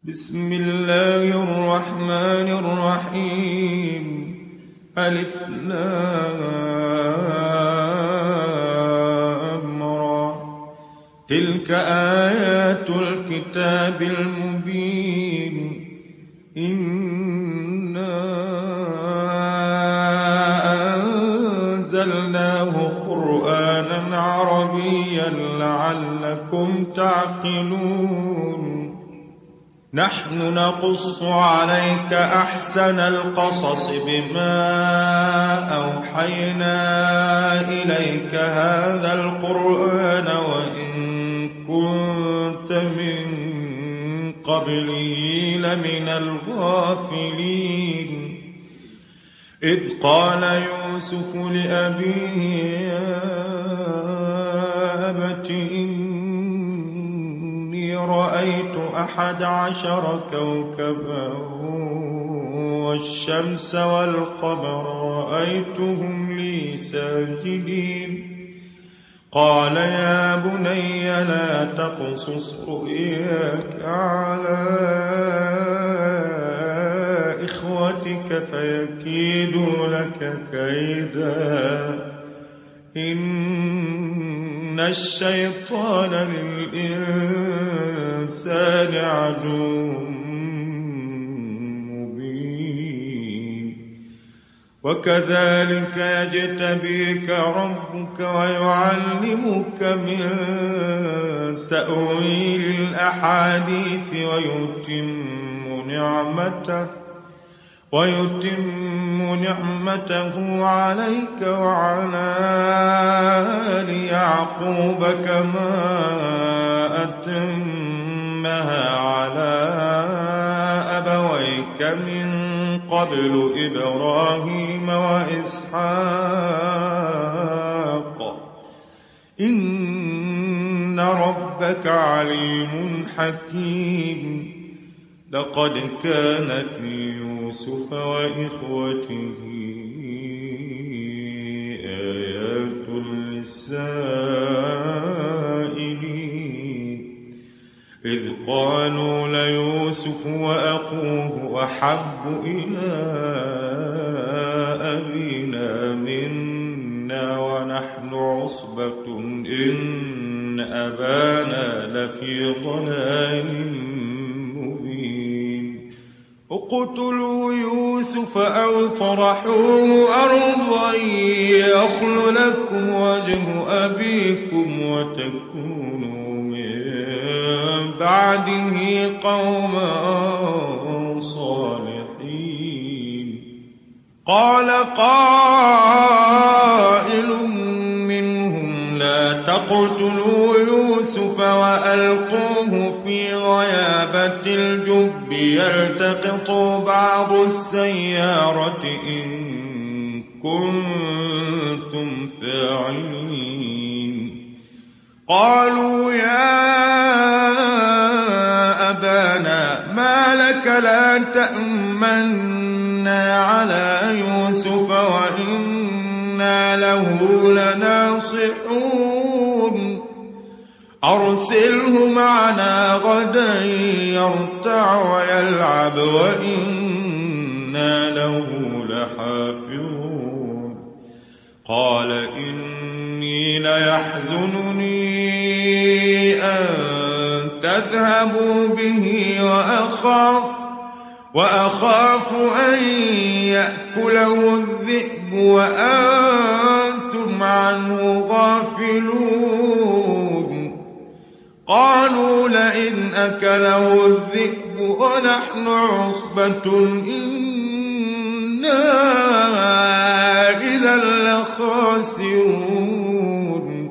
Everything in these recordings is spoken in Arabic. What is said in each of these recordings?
بسم الله الرحمن الرحيم. ألف لام را. تلك آيات الكتاب المبين. إنا أنزلناه قرآنا عربيا لعلكم تعقلون. نحن نقص عليك أحسن القصص بما أوحينا إليك هذا القرآن وإن كنت من قبله لمن الغافلين. إذ قال يوسف لأبيه يا أبت إني رأيت 11 كوكبا والشمس والقمر رأيتهم لي ساجدين. قال يا بني لا تقصص رؤياك على إخوتك فيكيدوا لك كيدا إن الشيطان للإنسان عدو مبين. وكذلك يجتبيك ربك ويعلمك من تأويل الأحاديث ويتم نعمته عليك وعلى آل يعقوب كما أتمها على أبويك من قبل إبراهيم وإسحاق إن ربك عليم حكيم. لقد كان في يوسف وإخوته آيات للسائلين إذ قالوا ليوسف وأخوه أحب إلى أبينا منا ونحن عصبة إن أبانا لفي ضلال. اقتلوا يوسف أو طرحوه أرضا يخل لكم وجه أبيكم وتكونوا من بعده قوما صالحين. قال قائل منهم لا تقتلوا يوسف وألقوه في غيابة الجب يلتقط بعض السيارة إن كنتم فاعلين. قالوا يا أبانا ما لك لا تأمنا على يوسف وإنا له لناصحون. أرسله معنا غدا يرتع ويلعب وإنا له لحافظون. قال إني ليحزنني أن تذهبوا به وأخاف أن يأكله الذئب وأنتم عنه غافلون. قالوا لئن أكله الذئب ونحن عصبة إنا إذا لخاسرون.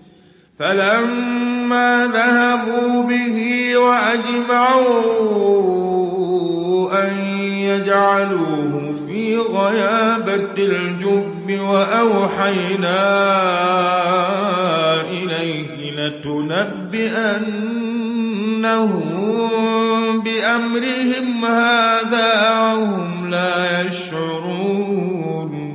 فلما ذهبوا به وأجمعوا أن يجعلوه في غيابة الجب وأوحينا إليه لتنبئنهم بأمرهم هذا وهم لا يشعرون.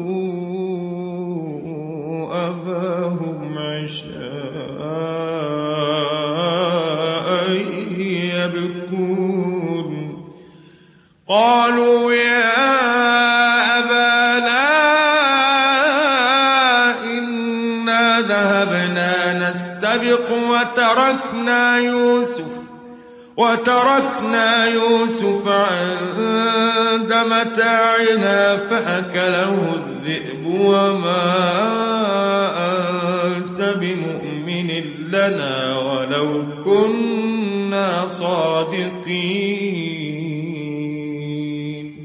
وجاءوا أباهم عشاء نستبق وتركنا يوسف عند متاعنا فأكله الذئب وما أنت بمؤمن لنا ولو كنا صادقين.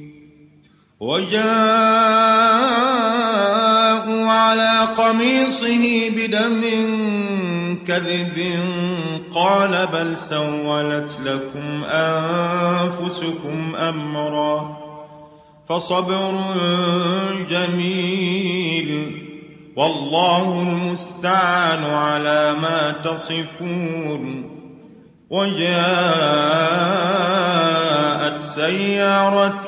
وجاءوا على قميصه بدم كذب قال بل سولت لكم أنفسكم أمرا فصبر جميل والله المستعان على ما تصفون. وجاءت سيارة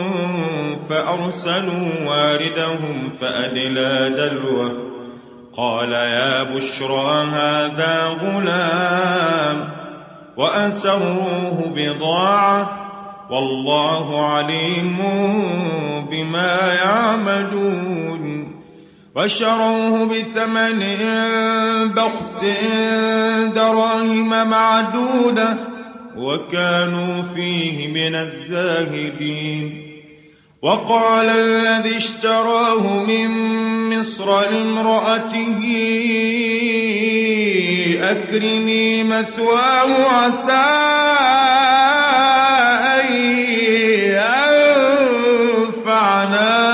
فأرسلوا واردهم فأدلى دلوه قال يا بشرى هذا غلام وأسروه بضاعة والله عليم بما يعملون. وشروه بثمن بخس دراهم معدودة وكانوا فيه من الزاهدين. وقال الذي اشتراه من مصر لامرأته أكرمي مثواه عسى أن ينفعنا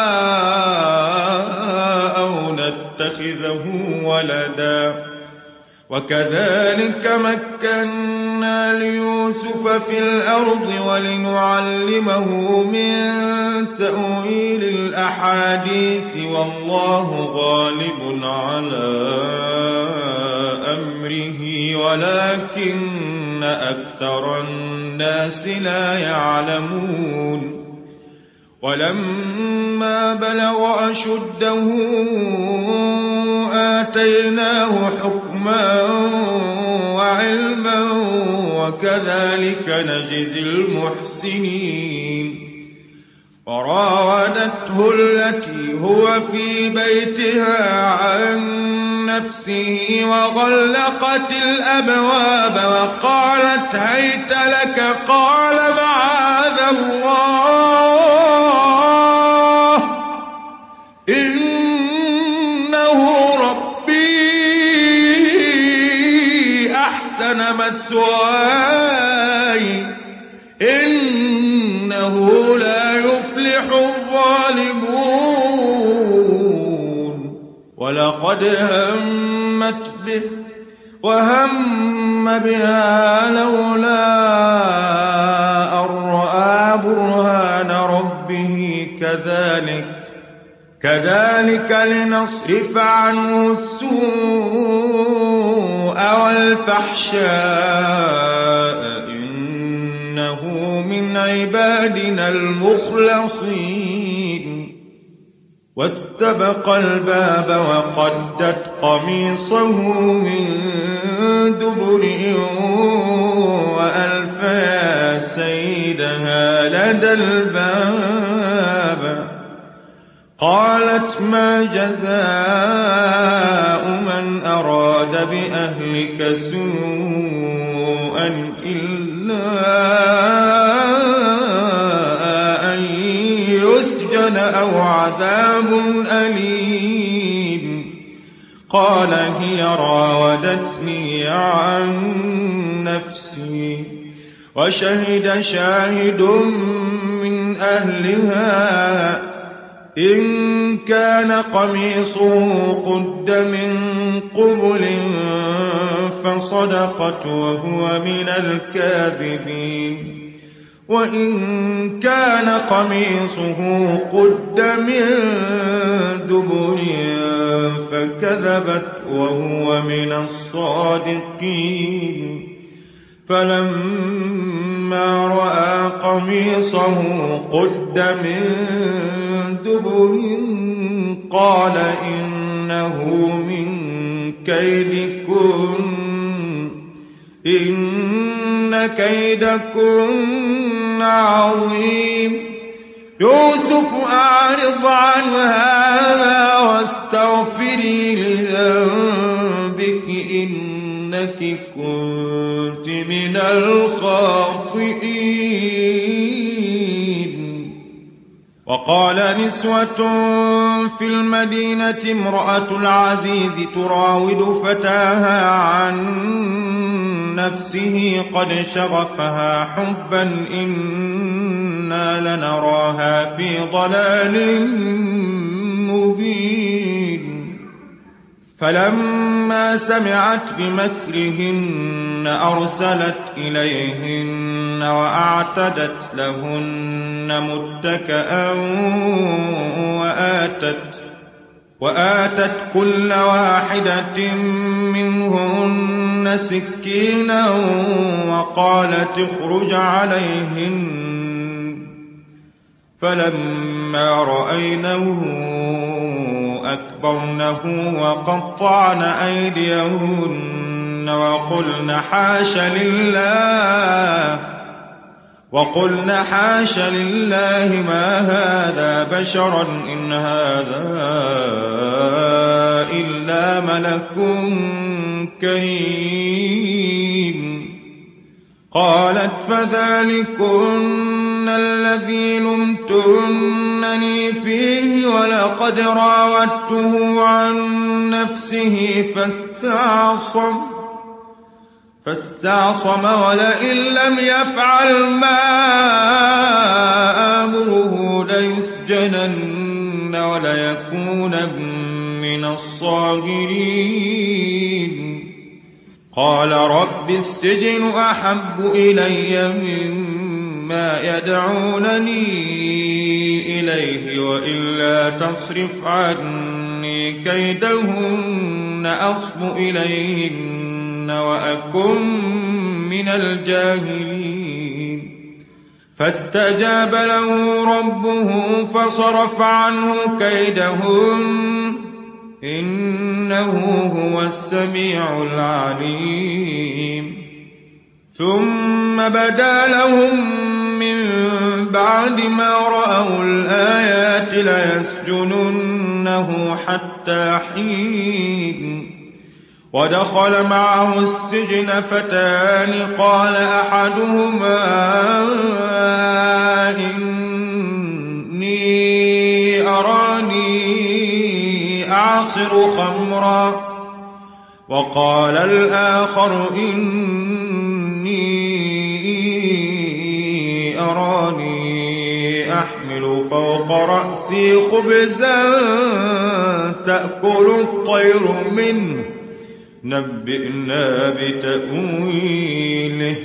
أو نتخذه ولدا. وكذلك مكنا ليوسف في الأرض ولنعلمه من تأويل الأحاديث والله غالب على أمره ولكن أكثر الناس لا يعلمون. ولما بلغ أشده آتيناه حكما وعلما وكذلك نجزي المحسنين. وراودته التي هو في بيتها عن نفسه وغلقت الأبواب وقالت هيت لك قال معاذ الله إنه ربي أحسن مثواي إنه لا يفلح الظالمون. ولقد همت به وهم بها لولا أن رأى برهان ربه كذلك لنصرف عنه السوء والفحشاء إنه من عبادنا المخلصين. واستبق الباب وقدت قميصه من دبر وألف يا سيدها لدى الباب. قالت ما جزاء من أراد بأهلك سوءا إلا أن يسجن أو عذاب أليم. قال هي راودتني عن نفسي وشهد شاهد من أهلها إن كان قميصه قد من قبل فصدقت وهو من الكاذبين. وإن كان قميصه قد من دبر فكذبت وهو من الصادقين. فلما رأى قميصه قد من دبر قال إنه من كيدكن إن كيدكن عظيم. يوسف أعرض عن هذا واستغفري لذنبك إنك كنت من الخاطئين. وقال نسوة في المدينة امرأة العزيز تراود فتاها عن نفسه قد شغفها حبا إنا لنراها في ضلال مبين. فلما سمعت بمكرهن أرسلت إليهن وأعتدت لهن متكئا وآتت كل واحدة منهن سكينا وقالت اخرج عليهن. فلما رأينه أكبرنه وقطعن أيديهن وقلن حاش لله ما هذا بشرا إن هذا إلا ملك كريم. قالت فذلكن الذي لمتنني فيه ولقد راودته عن نفسه فاستعصم ولئن لم يفعل ما آمره ليسجنن وليكون من الصاغرين. قال رب السجن أحب إلي مما يدعونني إليه وإلا تصرف عني كيدهن أصب إليهن وأكن من الجاهلين. فاستجاب له ربه فصرف عنه كيدهن إنه هو السميع العليم. ثم بدا لهم من بعد ما رأوا الآيات ليسجننه حتى حين. ودخل معه السجن فتان قال أحدهما إني أراني أعصر خمرا وقال الآخر إني أراني أحمل فوق رأسي خبزا تأكل الطير منه نبئنا بتأويله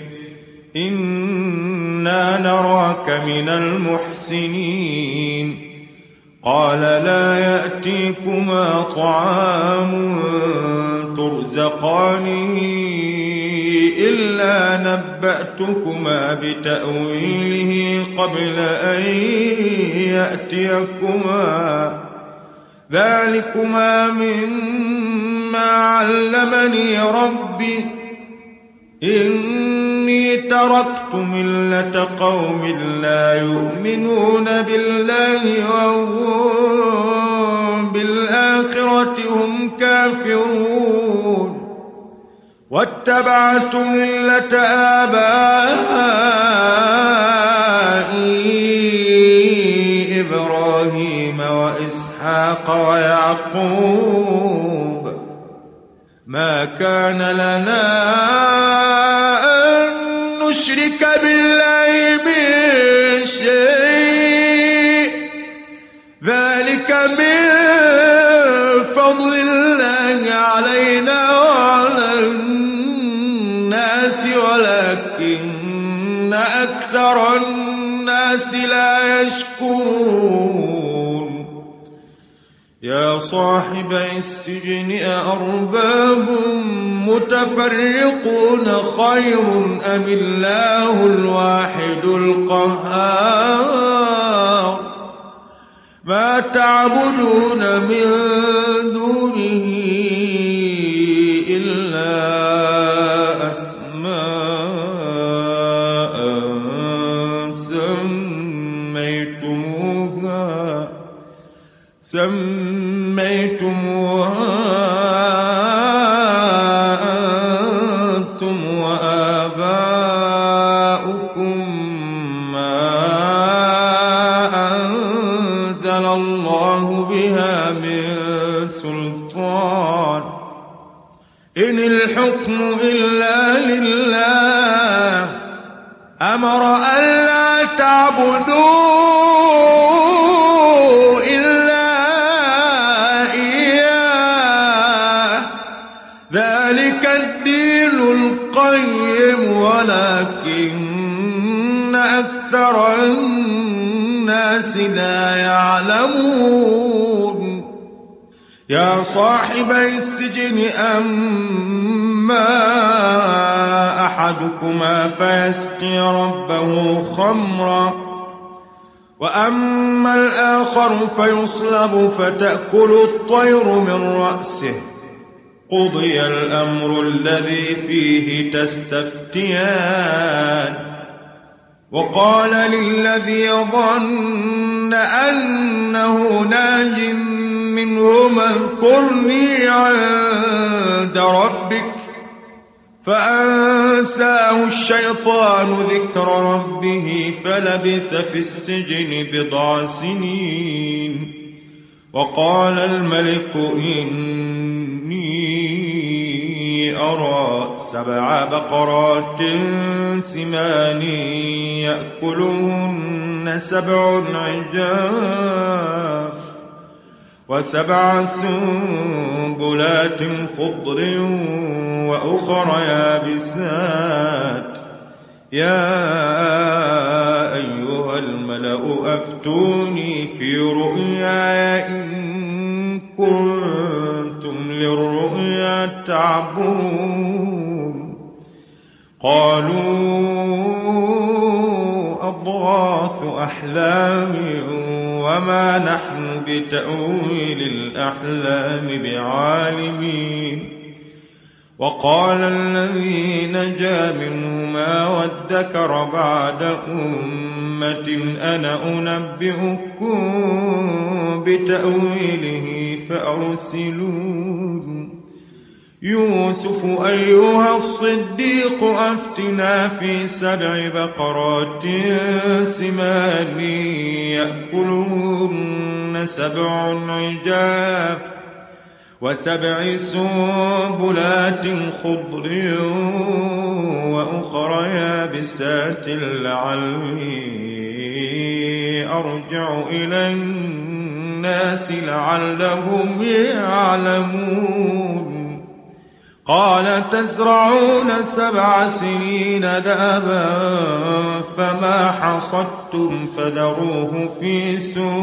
إنا نراك من المحسنين. قال لا يأتيكما طعام ترزقانه إلا نبأتكما بتأويله قبل أن يأتيكما ذلكما مما علمني ربي إني تركت ملة قوم لا يؤمنون بالله وهم بالآخرة هم كافرون واتبعت ملة آبائي إبراهيم وإسحاق ويعقوب ما كان لنا أن نشرك بالله من شيء ذلك من فضل الله علينا وعلى الناس ولكن أكثر الناس لا يشكرون. يا صاحبي السجن أأرباب متفرقون خير أم الله الواحد القهار ما تعبدون من دونه إلا أسماء سميتموها الحكم إلا لله أمر ألا تعبدوا إلا إياه ذلك الدين القيم ولكن أكثر الناس لا يعلمون يا صاحبي السجن أما أحدكما فيسقي ربه خمرا وأما الآخر فيصلب فتأكل الطير من رأسه قضي الأمر الذي فيه تستفتيان وقال للذي ظن أنه ناج منهما اذكرني عند ربك فأنساه الشيطان ذكر ربه فلبث في السجن 10 سنين وقال الملك إني أرى 7 بقرات سمان يأكلهن 7 عجاف و7 سنبلات خضر وأخر يابسات يا أيها الملأ أفتوني في رؤياي إن كنتم للرؤيا تعبرون قالوا أضغاث أحلام وما نحن بتأويل الأحلام بعالمين وقال الذي نجا منهما وادكر بعد أمة أنا أنبئكم بتأويله فأرسلون يوسف أيها الصديق أفتنا في 7 بقرات سمان يأكلهن 7 عجاف و7 سنبلات خضر وأخر يابسات لعلي أرجع إلى الناس لعلهم يعلمون قال تزرعون 7 سنين دابا فما حصدتم فذروه في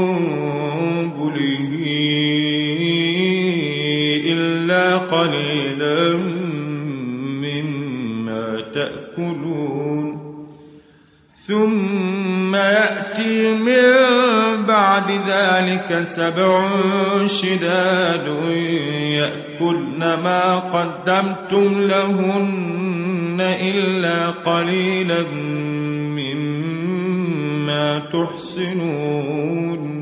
سنبله إلا قليلا مما تأكلون ثم يأتي من بعد ذلك 7 شداد يأكلن ما قدمتم لهن إلا قليلا مما تحسنون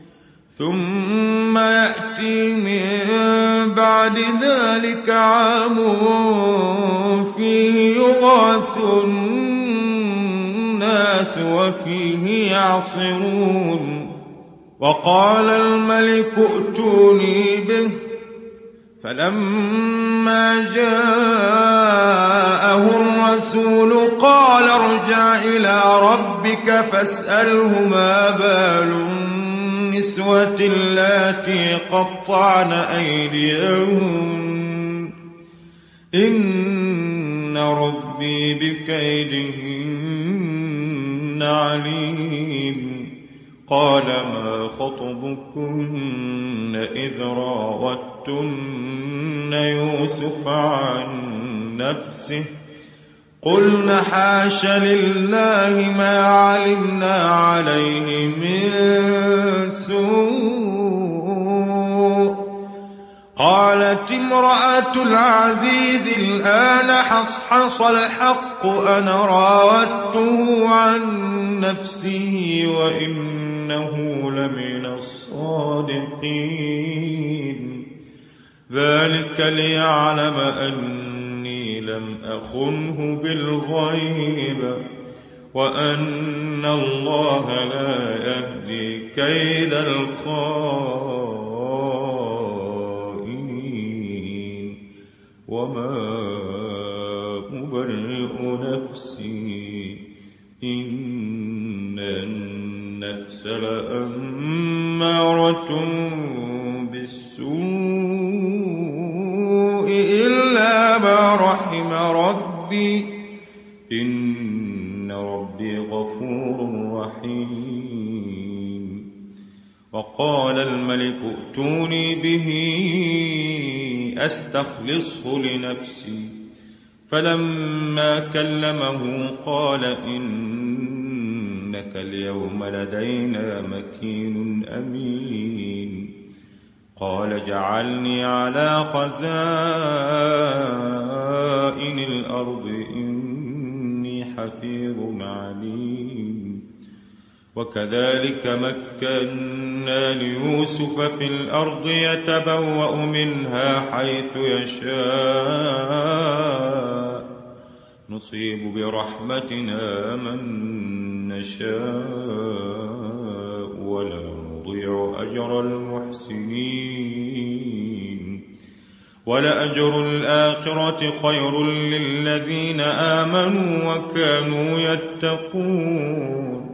ثم يأتي من بعد ذلك عام فيه يغاث الناس وفيه يعصرون وقال الملك ائتوني به فلما جاءه الرسول قال ارجع إلى ربك فاسأله ما بال النسوة اللاتي قطعن أيديهن إن ربي بكيدهن عليم قال ما خطبكن إذ راوتن يوسف عن نفسه قلنا حاش لله ما علمنا عليه من سوء قالت امرأة العزيز الآن حصحص الحق أنا راودته عن نفسه وإنه لمن الصادقين ذلك ليعلم أني لم أخنه بالغيب وأن الله لا يهدي كيد الخائنين وما أبرئ نفسي إن النفس لأمارة بالسوء إلا ما رحم ربي إن ربي غفور رحيم. وقال الملك ائتوني به أستخلصه لنفسي فلما كلمه قال إنك اليوم لدينا مكين أمين. قال اجعلني على خزائن الأرض إني حفيظ عليم. وكذلك مكنا ليوسف في الأرض يتبوأ منها حيث يشاء نصيب برحمتنا من نشاء ولا نضيع أجر المحسنين. ولأجر الآخرة خير للذين آمنوا وكانوا يتقون.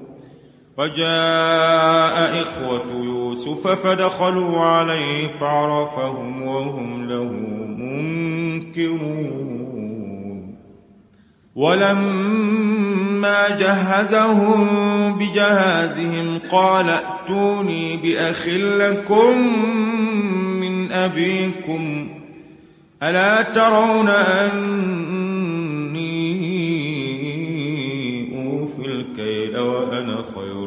وجاء إخوة يوسف فدخلوا عليه فعرفهم وهم له منكرون. ولما جهزهم بجهازهم قال ائتوني بأخ لكم من أبيكم ألا ترون أني أوفي الكيل وأنا خير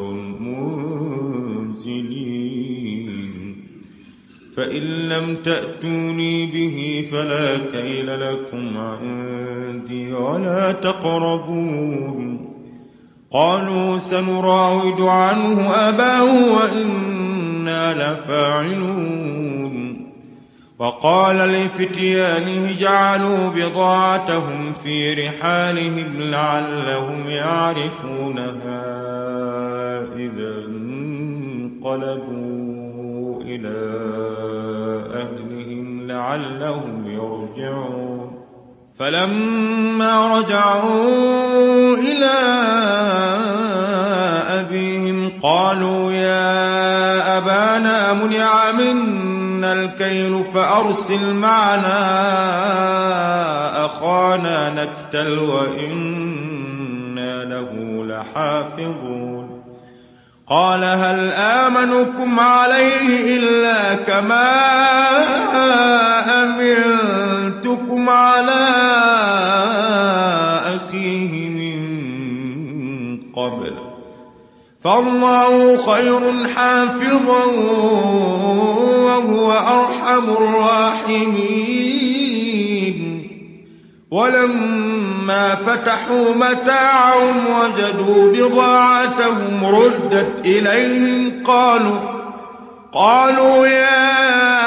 المنزلين. فإن لم تأتوني به فلا كيل لكم عندي ولا تقربون. قالوا سنراود عنه أباه وإنا لفاعلون. وقال لفتيانه جعلوا بضاعتهم في رحالهم لعلهم يعرفونها إذا انقلبوا إلى أهلهم لعلهم يرجعون. فلما رجعوا إلى أبيهم قالوا يا أبانا منع منا الكيل فأرسل معنا أخانا نكتل وإنا له لحافظون. قال هل آمنكم عليه إلا كما أمنتكم على أخيه من قبل فالله خير حافظا وهو أرحم الراحمين. ولما فتحوا متاعهم وجدوا بضاعتهم ردت إليهم قالوا يا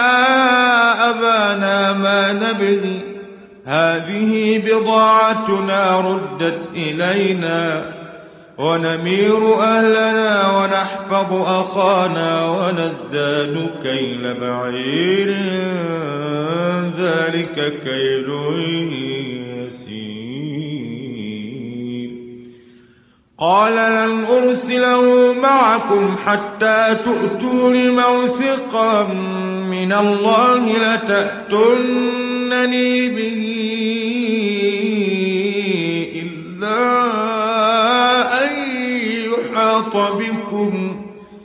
أبانا ما نبغي هذه بضاعتنا ردت إلينا ونمير أهلنا ونحفظ أخانا ونزداد كيل بعير ذلك كيل يسير. قال لن أرسله معكم حتى تؤتون موثقا من الله لتأتونني به إلا أن يحاط بكم.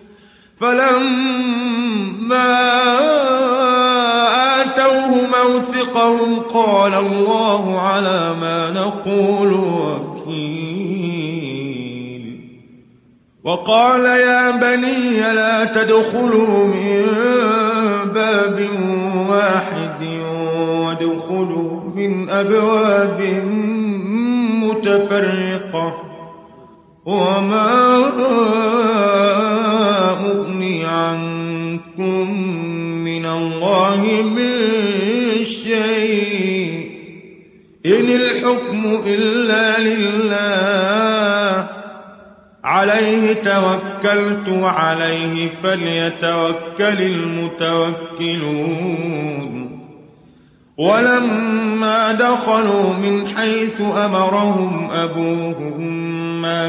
فلما آتوه موثقهم قال الله على ما نقول وكيل. وقال يا بني لا تدخلوا من باب واحد وادخلوا من أبواب متفرقة وما أغني عنكم من الله من شيء إن الحكم إلا لله عليه توكلت وعليه فليتوكل المتوكلون. ولما دخلوا من حيث أمرهم أبوهم ما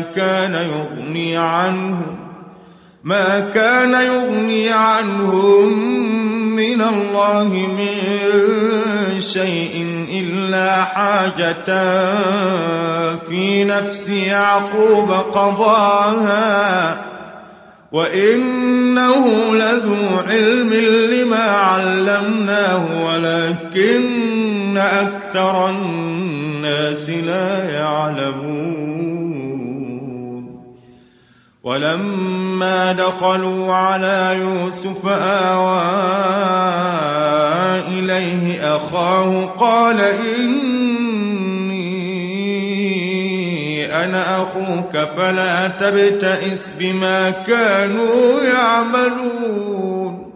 كان يغني عنهم من الله من شيء إلا حاجة في نفس يعقوب قضاها وإنه لذو علم لما علمناه ولكن أكثر الناس لا يعلمون. ولما دخلوا على يوسف آوى إليه أخاه قال أنا أخوك فلا تبتئس بما كانوا يعملون.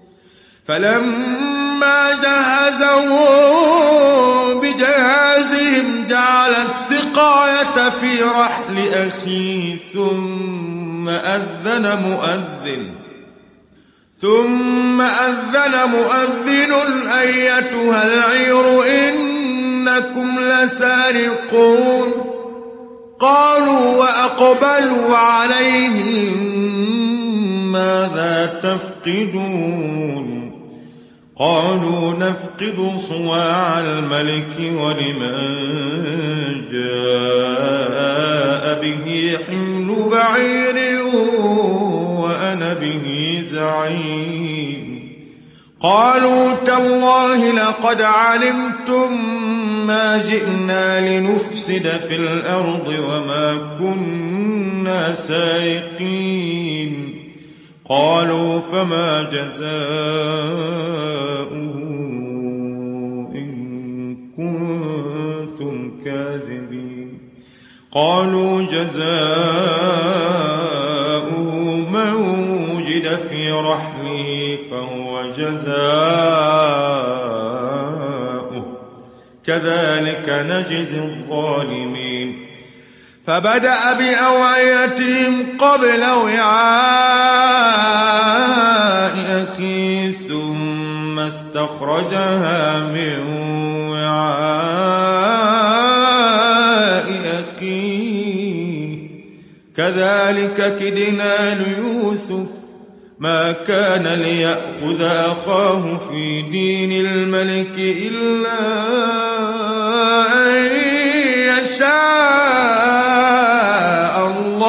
فلما جهزهم بجهازهم جعل السقاية في رحل أخيه ثم أذن مؤذن أيتها العير إنكم لسارقون. قالوا وأقبلوا عليهم ماذا تفقدون؟ قالوا نفقد صواع الملك ولمن جاء به حمل بعير وأنا به زعيم. قالوا تالله لقد علمتم ما جئنا لنفسد في الأرض وما كنا سارقين. قالوا فما جزاؤه إن كنتم كاذبين؟ قالوا جزاؤه من وجد في رحله فهو جزاؤه كذلك نجزي الظالمين. فبدأ بأوعيتهم قبل وعاء أخيه ثم استخرجها من وعاء أخيه كذلك كدنا ليوسف ما كان ليأخذ أخاه في دين الملك إلا أن يشاء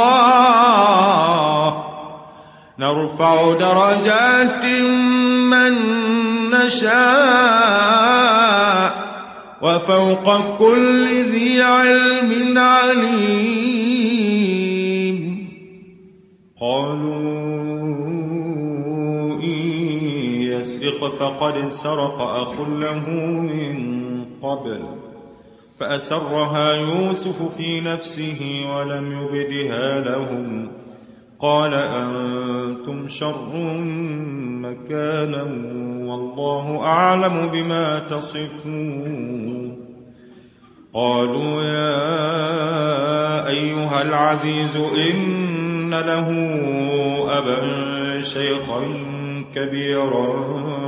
الله نرفع درجات من نشاء وفوق كل ذي علم عليم. قالوا يسرق فقد سرق أخ له من قبل فأسرها يوسف في نفسه ولم يبدها لهم. قال أنتم شر مكانا والله أعلم بما تصفون. قالوا يا أيها العزيز إن له أبا شيخا كبيرا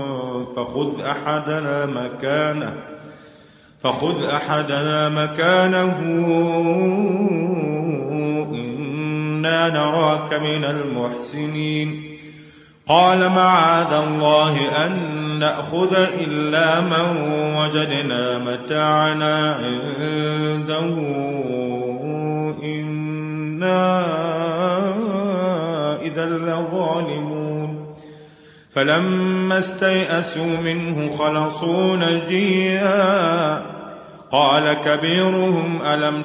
فخذ أحدنا مكانه إنا نراك من المحسنين. قال معاذ الله أن نأخذ إلا من وجدنا متاعنا عنده إنا إذا لظالمون. فلما استيئسوا منه خلصوا نجيا. قال كبيرهم ألم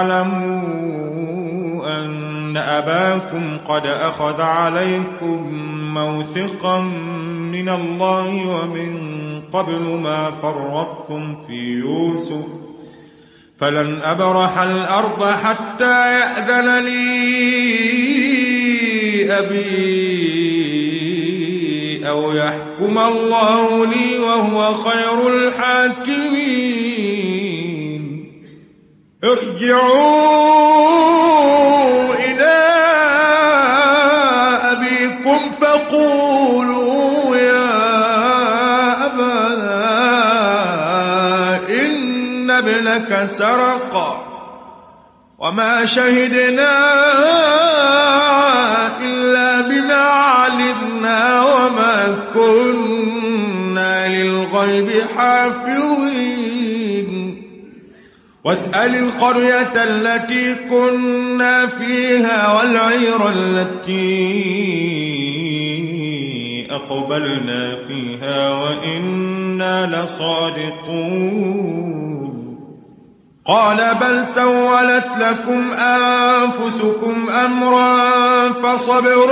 تعلموا أن أباكم قد أخذ عليكم موثقا من الله ومن قبل ما فرطتم في يوسف فلن أبرح الأرض حتى يأذن لي أبي أو يحكم الله لي وهو خير الحاكمين. ارجعوا إلى أبيكم فقولوا يا أبانا لك سرقا وما شهدنا إلا بما علمنا وما كنا للغيب حافظين واسأل القرية التي كنا فيها والعير التي أقبلنا فيها وإنا لصادقون قال بل سولت لكم أنفسكم أمرا فصبر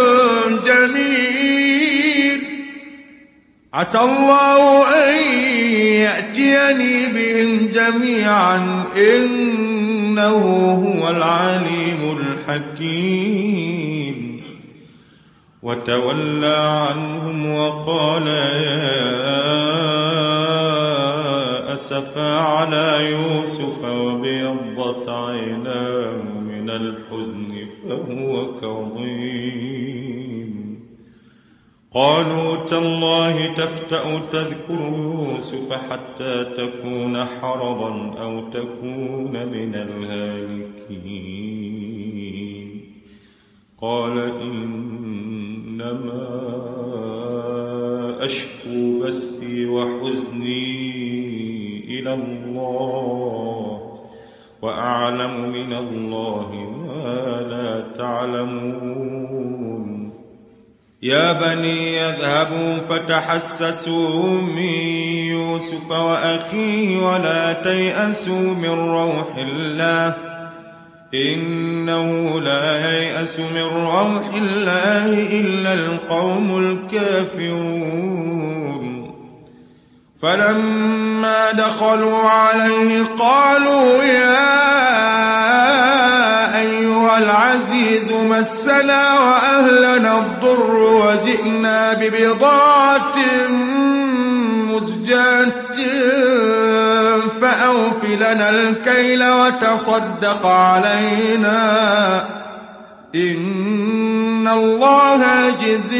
جميل عسى الله أن يأتيني بهم جميعا إنه هو العليم الحكيم وتولى عنهم وقال يا أسفا على يوسف وابيضت عيناه من الحزن فهو كظيم قالوا تالله تفتأ تذكر يوسف حتى تكون حرضا أو تكون من الهالكين قال إنما أشكو بثي وحزني إلى الله وأعلم من الله ما لا تعلمون يا بني يذهبوا فتحسسوا من يوسف وأخيه ولا تيأسوا من روح الله إنه لا ييأس من روح الله إلا القوم الكافرون فلما دخلوا عليه قالوا يا أيها العزيز مسنا وأهلنا الضر وجئنا ببضاعة مزجاة فأوف لنا الكيل وتصدق علينا إن الله يجزي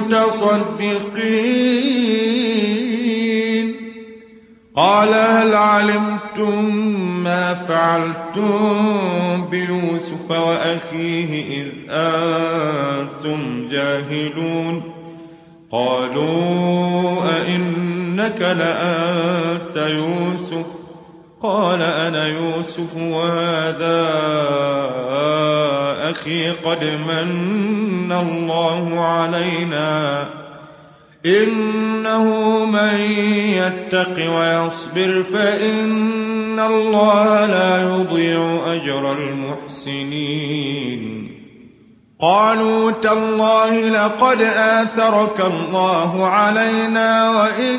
المتصدقين قال هل علمتم ما فعلتم بيوسف وأخيه إذ أنتم جاهلون قالوا أئنك لأنت يوسف قال أنا يوسف وهذا أخي قد من الله علينا إنه من يتق ويصبر فإن الله لا يضيع أجر المحسنين قالوا تالله لقد آثرك الله علينا وإن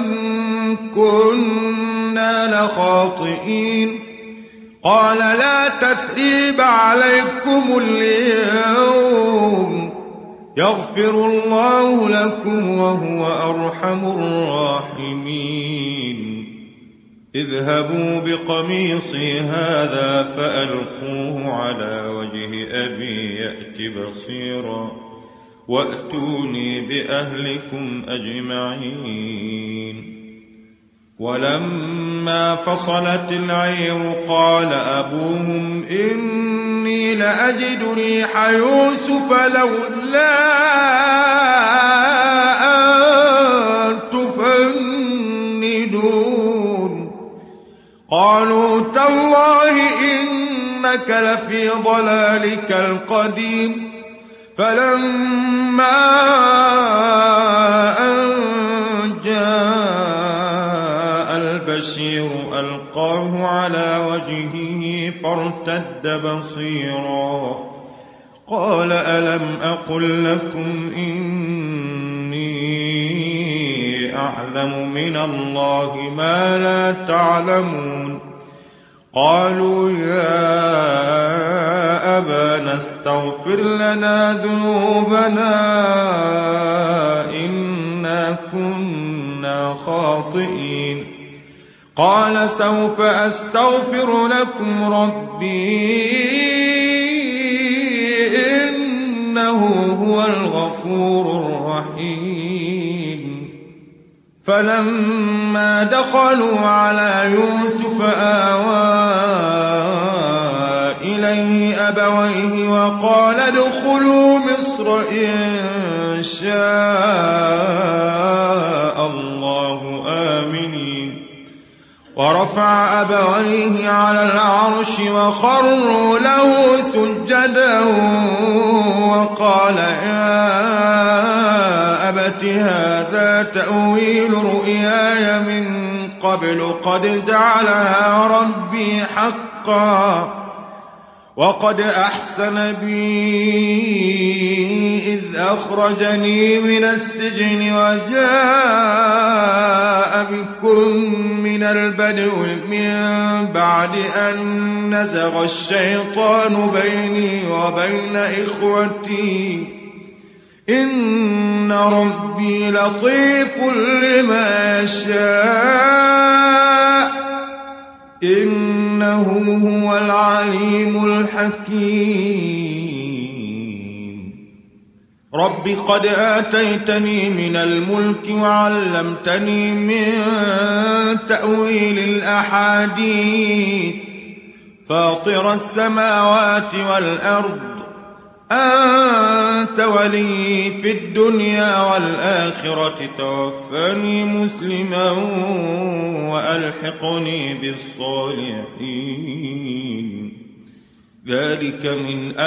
كنا لخاطئين قال لا تثريب عليكم اليوم يغفر الله لكم وهو أرحم الراحمين اذهبوا بقميصي هذا فألقوه على وجه أبي يأت بصيرا وأتوني بأهلكم أجمعين ولما فصلت العير قال أبوهم إني لأجد ريح يوسف لولا أن تفندون قالوا تالله إنك لفي ضلالك القديم فلما أن جاء البشير ألقاه على وجهه فارتد بصيرا قال ألم أقل لكم إني أعلم من الله ما لا تعلمون قالوا يا أبانا استغفر لنا ذنوبنا إنا كنا خاطئين قال سوف أستغفر لكم ربي إنه هو الغفور الرحيم فلما دخلوا على يوسف آوى إليه أبويه وقال ادخلوا مصر إن شاء الله آمنين ورفع أبويه على العرش وخروا له سجدا وقال يا أبت هذا تأويل رؤياي من قبل قد جعلها ربي حقا وقد أحسن بي إذ أخرجني من السجن وجاء بكم من البدو من بعد أن نزغ الشيطان بيني وبين إخوتي إن ربي لطيف لما يشاء إنه هو العليم الحكيم رب قد آتيتني من الملك وعلمتني من تأويل الأحاديث فاطر السماوات والأرض أنت ولي في الدنيا والآخرة توفني مسلما وألحقني بالصالحين ذلك من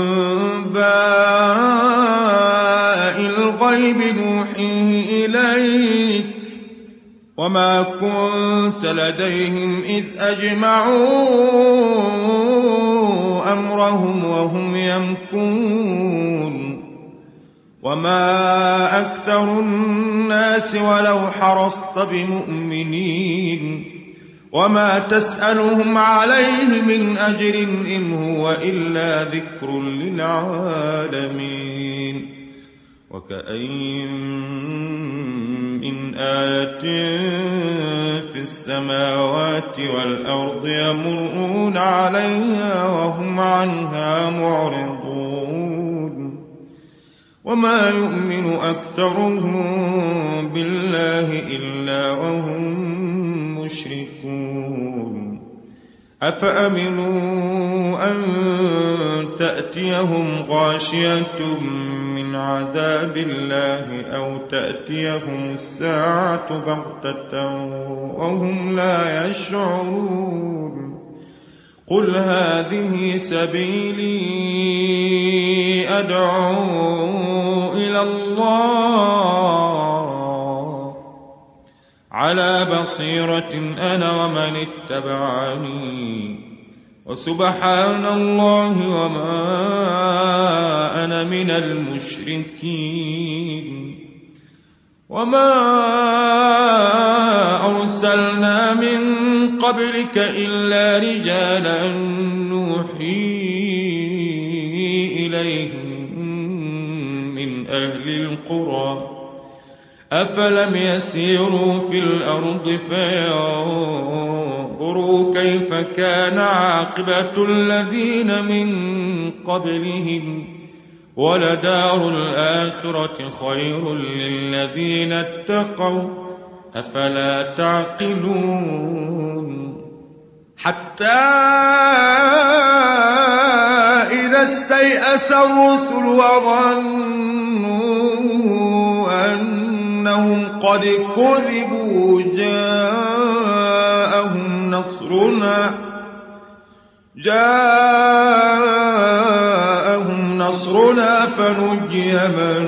أنباء الغيب نوحيه إليك وما كنت لديهم إذ أجمعوا أمرهم وهم يمكرون وما أكثر الناس ولو حرصت بمؤمنين وما تسألهم عليه من أجر إن هو إلا ذكر للعالمين وكأين من آية في السماوات والأرض يمرون عليها وهم عنها معرضون وما يؤمن أكثرهم بالله إلا وهم مشركون أفأمنوا أن تأتيهم غاشية من عذاب الله أو تأتيهم الساعة بغتة وهم لا يشعرون قل هذه سبيلي أدعو إلى الله على بصيرة أنا ومن اتبعني وسبحان الله وما أنا من المشركين وما أرسلنا من قبلك إلا رجالا نوحي إليهم من أهل القرى أفلم يسيروا في الأرض فينظروا كيف كان عاقبة الذين من قبلهم ولدار الآخرة خير للذين اتقوا أفلا تعقلون حتى إذا استيأس الرسل وظنوا أنهم قد كذبوا جاءهم نصرنا فنجي من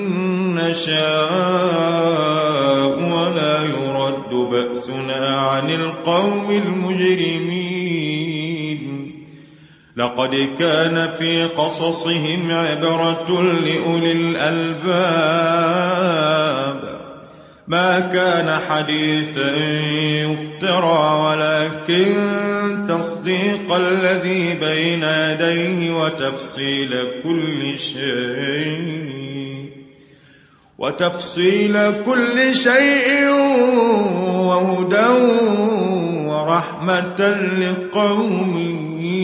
نشاء ولا يرد بأسنا عن القوم المجرمين لقد كان في قصصهم عبرة لأولي الألباب ما كان حديثا يفترى ولكن تصديق الذي بين يديه وتفصيل كل شيء وهدى ورحمة لقوم